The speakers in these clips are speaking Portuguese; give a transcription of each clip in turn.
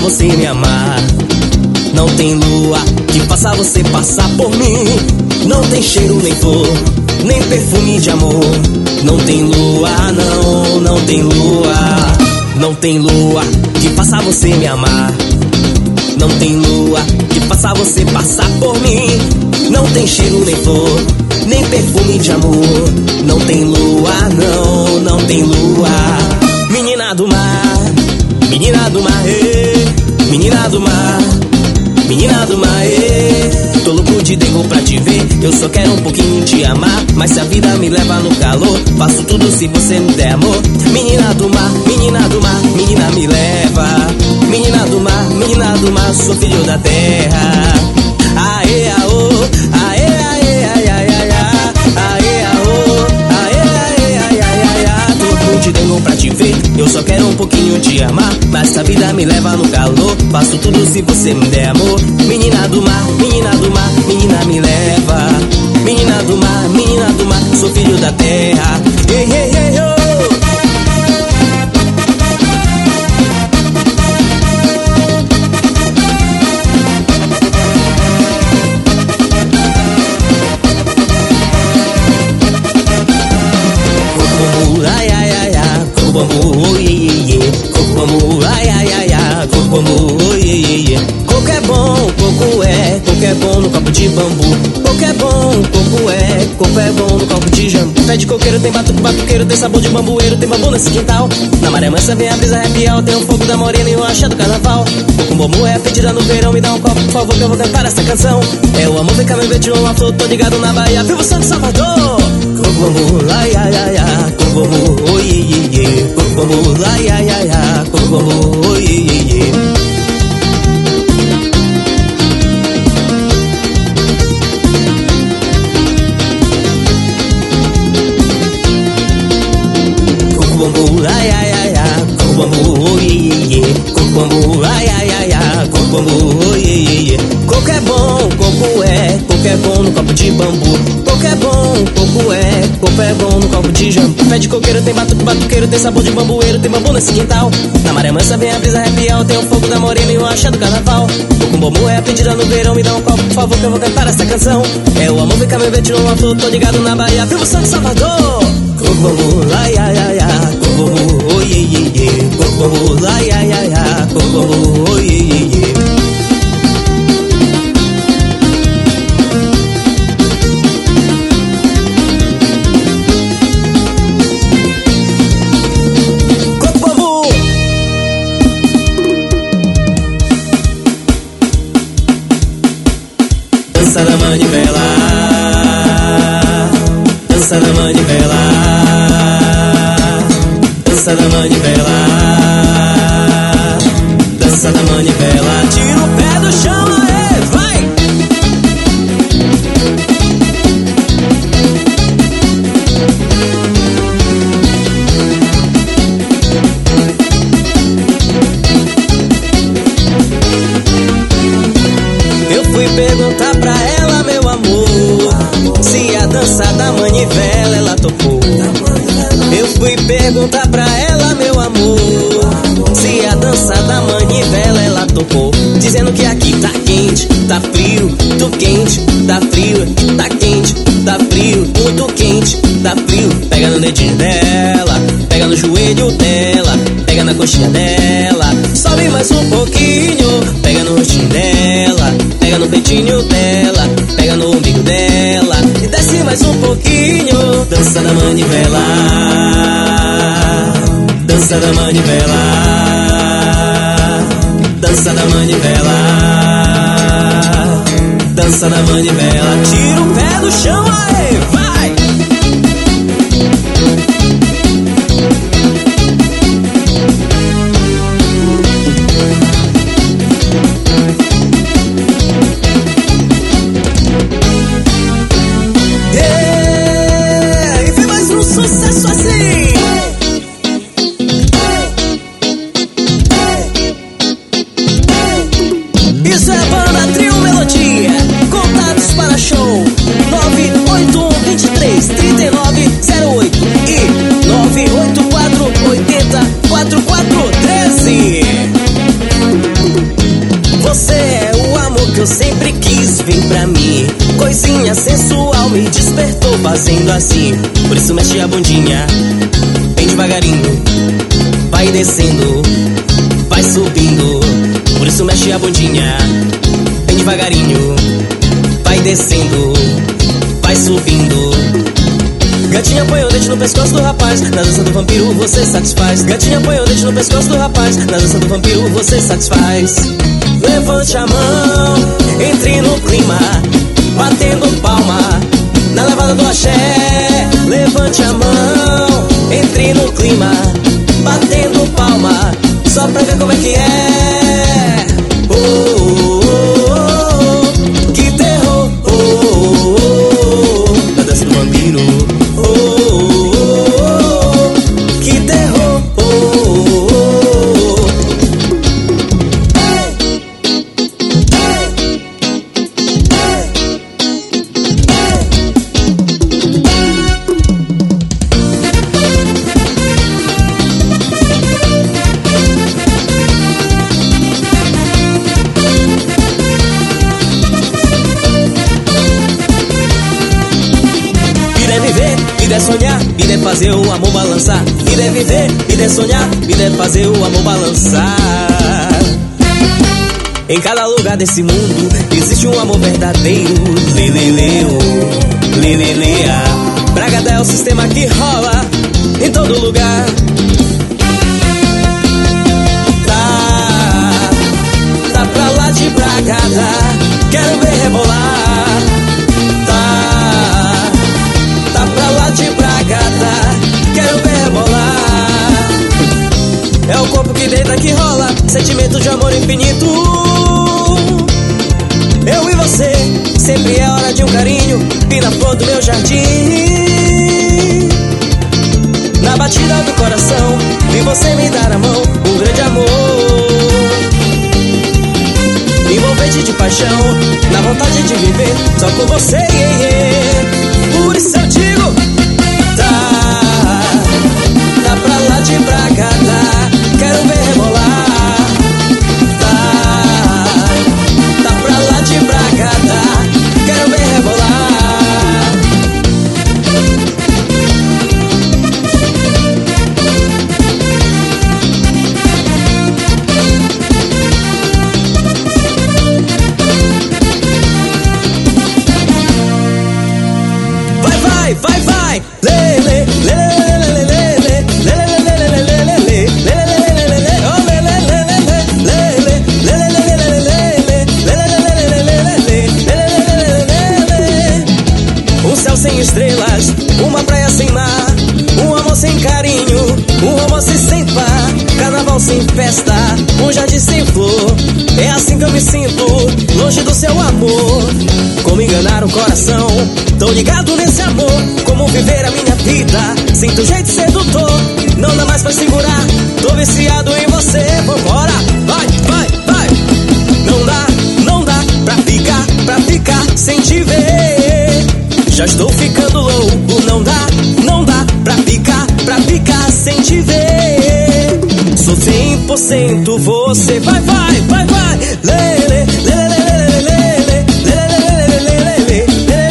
você me amar. Não tem lua que faça você passar por mim. Não tem cheiro nem flor, nem perfume de amor. Não tem lua, não, não tem lua. Não tem lua que faça você me amar. Não tem lua que faça você passar por mim. Não tem cheiro nem flor, nem perfume de amor. Não tem lua, não, não tem lua. Menina do mar, menina do mar, menina do mar, menina do mar, tô louco de dengo pra te ver. Eu só quero um pouquinho te amar, mas se a vida me leva no calor, faço tudo se você me der amor. Menina do mar, menina do mar, menina me leva. Menina do mar, sou filho da terra. Aê, aô, aê, aê, aê, aê, aê, aê, aô, aê, aê, aê, aê, aê. Tô louco de dengo pra te ver. Eu só quero um pouquinho te amar, mas se a vida me leva no calor, faço tudo se você me der amor. Menina do mar, menina do mar, menina me leva. Menina do mar, sou filho da terra. Ei, ei, ei, oh. Coco é bom, coco é bom no copo de bambu. Coco é bom, coco é bom no copo de jambu. Pé de coqueiro tem batuque, batuqueiro tem sabor de bambueiro, tem bambu nesse quintal. Na maré mansa vem a brisa arrepial, tem o fogo da morena e o axé do carnaval. Coco bambu é a pedida no verão, me dá um copo por favor que eu vou cantar essa canção. É o amor, vem cá, meu beijo, uma flor, tô ligado na Bahia, viva o Santo Salvador. Coco bambu, ai, ai, ai, ai, coco bambu, oi, oi, oi. Coco bambu, ai, ai, ai, ai, coco bambu, oi, oi, oi. Ai, ai, ai, ai, coco bambu, oh, yeah, yeah. Coco bambu, ai, ai, ai, ai, coco bambu, oh, yeah, yeah. Coco é bom no copo de bambu. Coco é bom no copo de jambu. Pé de coqueiro tem batuque, batuqueiro tem sabor de bambueiro, tem bambu nesse quintal. Na maré mansa vem a brisa arrepial, tem o fogo da morena e o axé do carnaval. Coco bambu é a pedida no verão, me dá um copo por favor que eu vou cantar essa canção. É o amor, vem cá, meu beijo, tirou uma flor, tô ligado na Bahia, viva o Santo Salvador. Coco bambu, ai, ai, ai, ai, coco bambu, oh, yeah, yeah, yeah. Coco bambu, ai, ai, ai, ai, coco bambu, oh, yeah, yeah, yeah. Dança da manivela, dança da manivela, dança da manivela, dança da manivela. Tira o pé do chão, aê, vai! Eu fui perguntar pra ela, meu amor, se a dança da manivela ela tocou. Eu fui perguntar pra ela, meu amor, se a dança da manivela ela tocou. Dizendo que aqui tá quente, tá frio, muito quente, tá frio, tá quente, tá frio, muito quente, tá frio. Pega no dedinho dela, pega no joelho dela, pega na coxinha dela, sobe mais um pouquinho, pega no rostinho dela, pega no peitinho dela, pega no umbigo dela e desce mais um pouquinho. Dança da manivela, dança da manivela, dança da manivela, dança da manivela. Tira o pé do chão, aê, vai! E vem mais um sucesso assim. Isso é a banda Trio Melodia. Contatos para show 981233908 e 984804413. fazendo assim. Por isso mexe a bundinha bem devagarinho. Vai descendo, vai subindo. Por isso mexe a bundinha bem devagarinho. Vai descendo, vai subindo. Gatinha põe o dente no pescoço do rapaz, na dança do vampiro você satisfaz. Gatinha põe o dente no pescoço do rapaz, na dança do vampiro você satisfaz. Levante a mão, entre no clima, batendo palma, na levada do axé. Levante a mão, entre no clima, batendo palma, só pra ver como é que é. Oh, oh, oh, oh, que terror. Oh, oh, oh, oh, na dança do vampiro. Vida é sonhar, vida é fazer o amor balançar. Vida é viver, vida é sonhar, vida é fazer o amor balançar. Em cada lugar desse mundo existe um amor verdadeiro. Leleleu, lelelea. Bragada é o sistema que rola em todo lugar. Tá pra lá de Bragada, quero ver rebolar. Tá pra lá de Bragada, quero ver rebolar. É o corpo que deita, que rola, sentimento de amor infinito. Eu e você, sempre é hora de um carinho, e na flor do meu jardim. Na batida do coração, vi você me dar a mão, um grande amor envolvente de paixão, na vontade de viver só com você, yeah, yeah. Por isso eu digo, tá pra lá de Bragada, quero ver rebolar. Tá pra lá de Bragada, quero ver rebolar. Vai, vai, vai, lele, lele, lele, um céu sem estrelas, uma praia sem mar, um amor sem carinho, um romance sem par, carnaval sem festa, um jardim sem flor. É assim que eu me sinto, longe do seu amor. Como enganar o coração, tô ligado nesse amor. Como viver a minha vida, sinto jeito sedutor. Não dá mais pra segurar, tô viciado em você. Vambora, vai, vai, vai. Não dá pra ficar sem te ver. Já estou ficando louco, não dá pra ficar sem te ver. Sou 100% você, vai, vai, vai, vai. Lele, lele, lele, lele,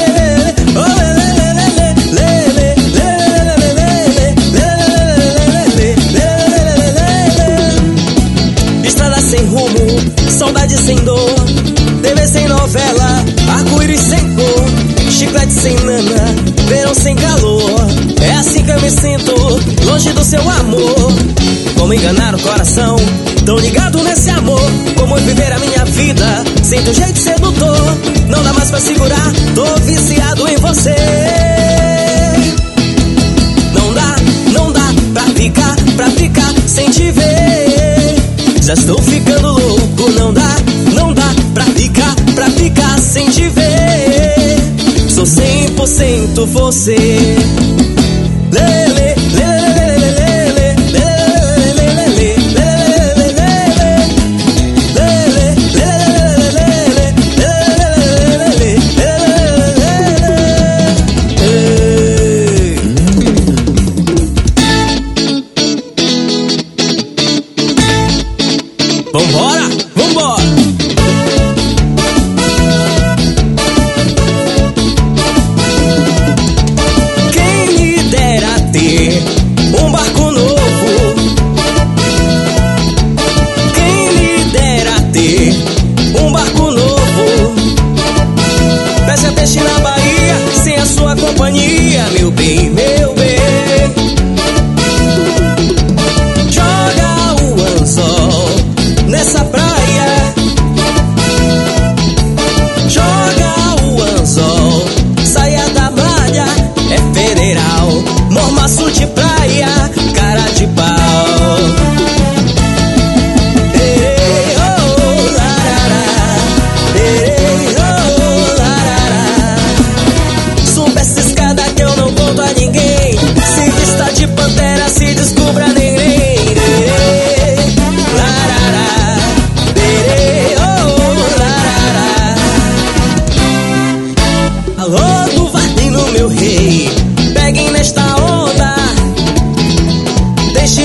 estrada sem rumo, saudade sem dor, TV sem novela, arco-íris sem cor, chiclete sem nana, verão sem calor. É assim que eu me sinto, longe do seu amor. Como enganar o coração, tô ligado nesse amor. Como viver a minha vida, sinto jeito sedutor. Não dá mais pra segurar, tô viciado em você. Não dá pra ficar sem te ver. Já estou ficando louco, não dá pra ficar sem te ver. Sou 100% você. Lele, vambora, vambora.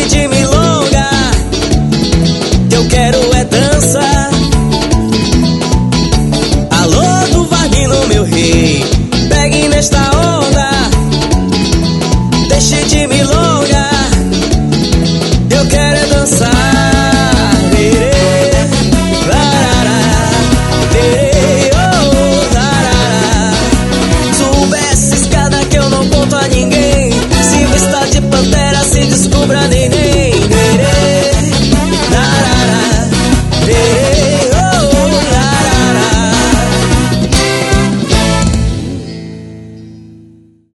de milonga.